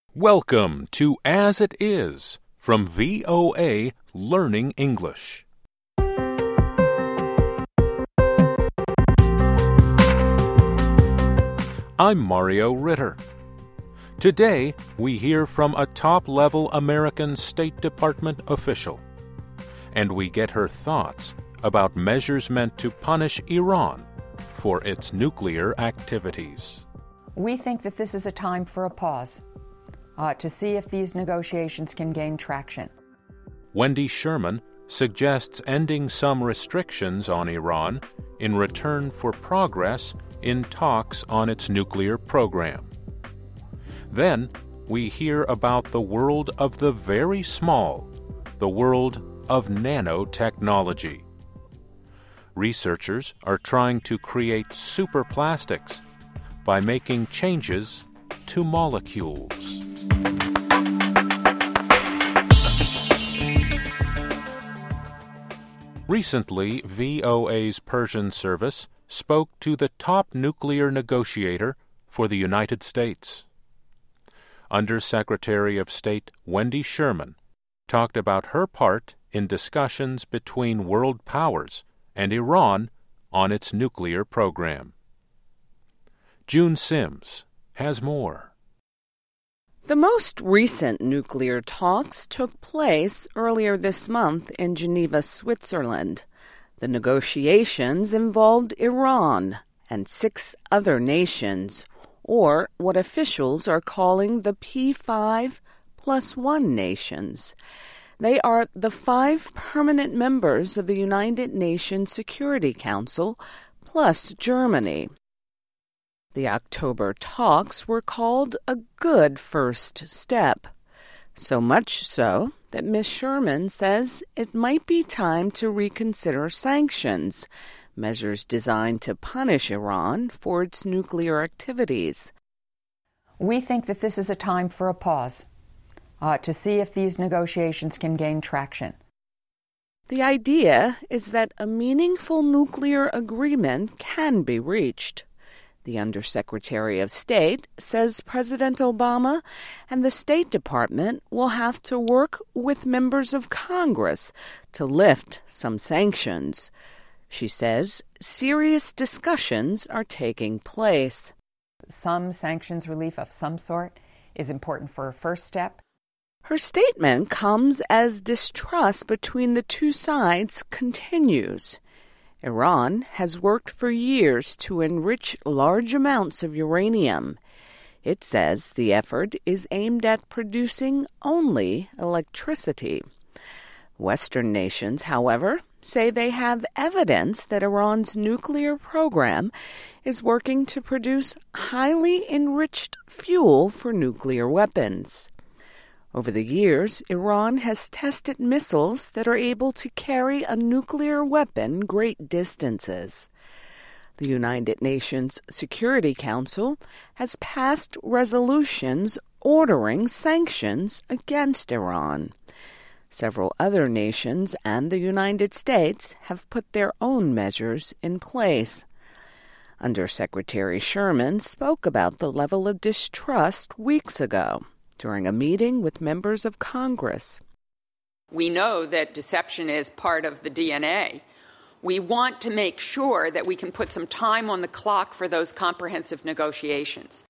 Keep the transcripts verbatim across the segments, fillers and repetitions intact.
Welcome to As It Is from V O A Learning English. I'm Mario Ritter. Today, we hear from a top-level American State Department official, and we get her thoughts about measures meant to punish Iran for its nuclear activities. We think that this is a time for a pause uh, to see if these negotiations can gain traction. Wendy Sherman suggests ending some restrictions on Iran in return for progress in talks on its nuclear program. Then, we hear about the world of the very small, the world of nanotechnology. Researchers are trying to create superplastics by making changes to molecules. Recently, V O A's Persian service spoke to the top nuclear negotiator for the United States. Under-Secretary of State Wendy Sherman talked about her part in discussions between world powers and Iran on its nuclear program. June Sims has more. The most recent nuclear talks took place earlier this month in Geneva, Switzerland. The negotiations involved Iran and six other nations, or what officials are calling the P five plus one nations. They are the five permanent members of the United Nations Security Council, plus Germany. The October talks were called a good first step, so much so that Miz Sherman says it might be time to reconsider sanctions, measures designed to punish Iran for its nuclear activities. We think that this is a time for a pause uh, to see if these negotiations can gain traction. The idea is that a meaningful nuclear agreement can be reached. The Undersecretary of State says President Obama and the State Department will have to work with members of Congress to lift some sanctions. She says serious discussions are taking place. Some sanctions relief of some sort is important for a first step. Her statement comes as distrust between the two sides continues. Iran has worked for years to enrich large amounts of uranium. It says the effort is aimed at producing only electricity. Western nations, however, say they have evidence that Iran's nuclear program is working to produce highly enriched fuel for nuclear weapons. Over the years, Iran has tested missiles that are able to carry a nuclear weapon great distances. The United Nations Security Council has passed resolutions ordering sanctions against Iran. Several other nations and the United States have put their own measures in place. Undersecretary Sherman spoke about the level of distrust weeks ago during a meeting with members of Congress. We know that deception is part of the D N A. We want to make sure that we can put some time on the clock for those comprehensive negotiations.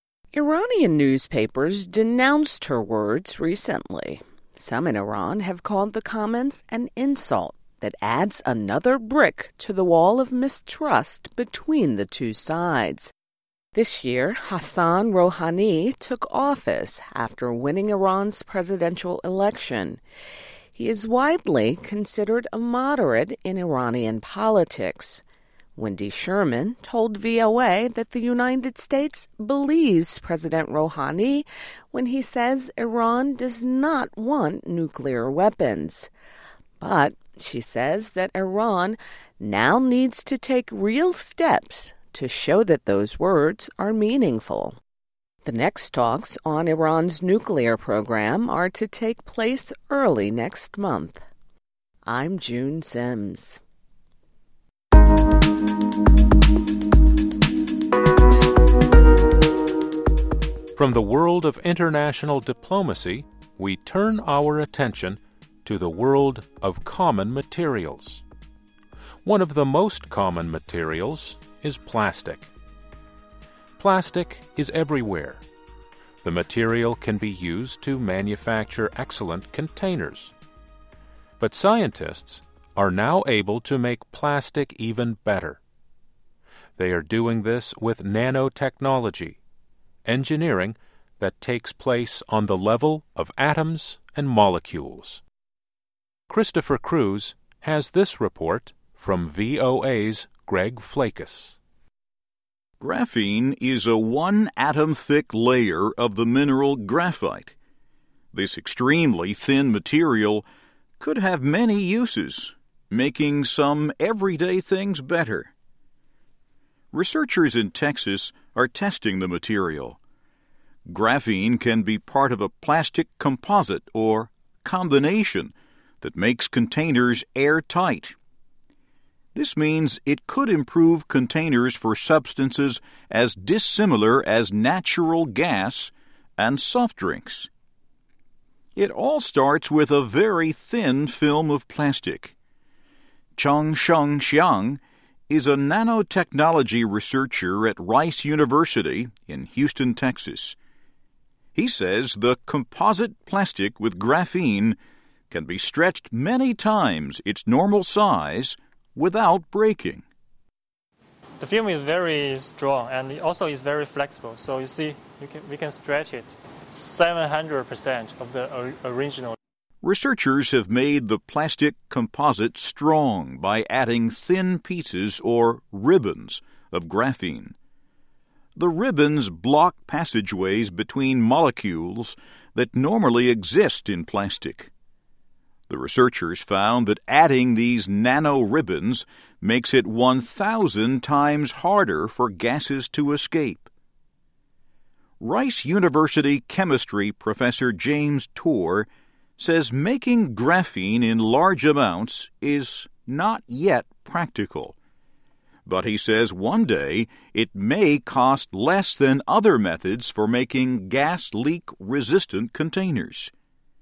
Iranian newspapers denounced her words recently. Some in Iran have called the comments an insult that adds another brick to the wall of mistrust between the two sides. This year, Hassan Rouhani took office after winning Iran's presidential election. He is widely considered a moderate in Iranian politics. Wendy Sherman told V O A that the United States believes President Rouhani when he says Iran does not want nuclear weapons. But she says that Iran now needs to take real steps to show that those words are meaningful. The next talks on Iran's nuclear program are to take place early next month. I'm June Sims. From the world of international diplomacy, we turn our attention to the world of common materials. One of the most common materials is plastic. Plastic is everywhere. The material can be used to manufacture excellent containers. But scientists are now able to make plastic even better. They are doing this with nanotechnology, engineering that takes place on the level of atoms and molecules. Christopher Cruz has this report from V O A's Greg Flakus. Graphene is a one-atom-thick layer of the mineral graphite. This extremely thin material could have many uses, making some everyday things better. Researchers in Texas are testing the material. Graphene can be part of a plastic composite or combination that makes containers airtight. This means it could improve containers for substances as dissimilar as natural gas and soft drinks. It all starts with a very thin film of plastic. Changsheng Xiang is a nanotechnology researcher at Rice University in Houston, Texas. He says the composite plastic with graphene can be stretched many times its normal size without breaking. The film is very strong and it also is very flexible. So you see, you can, we can stretch it seven hundred percent of the original. Researchers have made the plastic composite strong by adding thin pieces or ribbons of graphene. The ribbons block passageways between molecules that normally exist in plastic. The researchers found that adding these nano ribbons makes it one thousand times harder for gases to escape. Rice University chemistry professor James Tour says making graphene in large amounts is not yet practical. But he says one day it may cost less than other methods for making gas leak-resistant containers.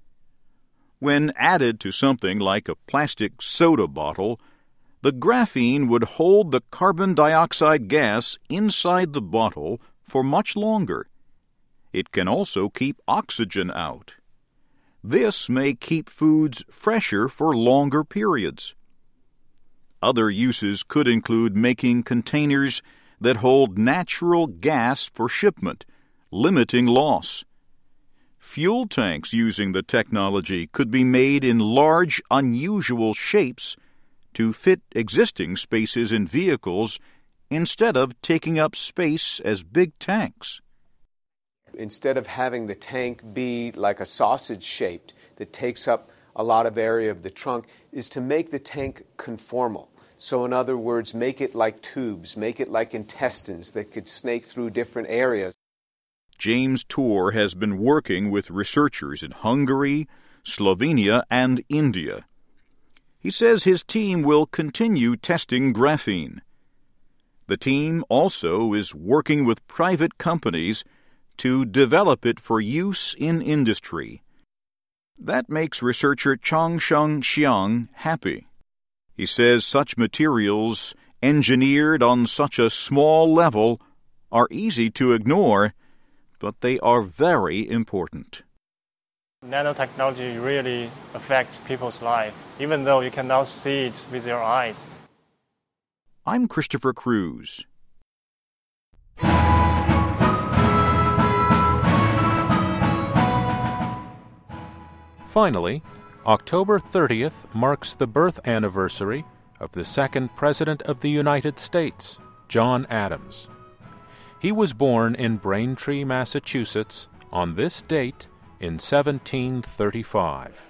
When added to something like a plastic soda bottle, the graphene would hold the carbon dioxide gas inside the bottle for much longer. It can also keep oxygen out. This may keep foods fresher for longer periods. Other uses could include making containers that hold natural gas for shipment, limiting loss. Fuel tanks using the technology could be made in large, unusual shapes to fit existing spaces in vehicles instead of taking up space as big tanks. Instead of having the tank be like a sausage shaped that takes up a lot of area of the trunk, is to make the tank conformal. So in other words, make it like tubes, make it like intestines that could snake through different areas. James Tour has been working with researchers in Hungary, Slovenia, and India. He says his team will continue testing graphene. The team also is working with private companies to develop it for use in industry. That makes researcher Changsheng Xiang happy. He says such materials, engineered on such a small level, are easy to ignore, but they are very important. Nanotechnology really affects people's life, even though you cannot see it with your eyes. I'm Christopher Cruz. Finally, October thirtieth marks the birth anniversary of the second President of the United States, John Adams. He was born in Braintree, Massachusetts, on this date in seventeen thirty-five.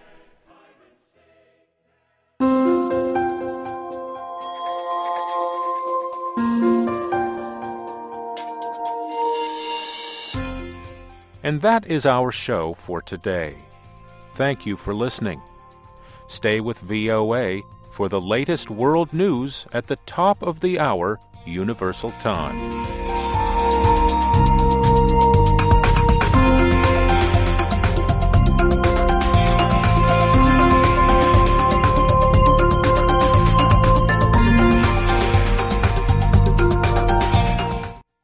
And that is our show for today. Thank you for listening. Stay with V O A for the latest world news at the top of the hour, Universal Time.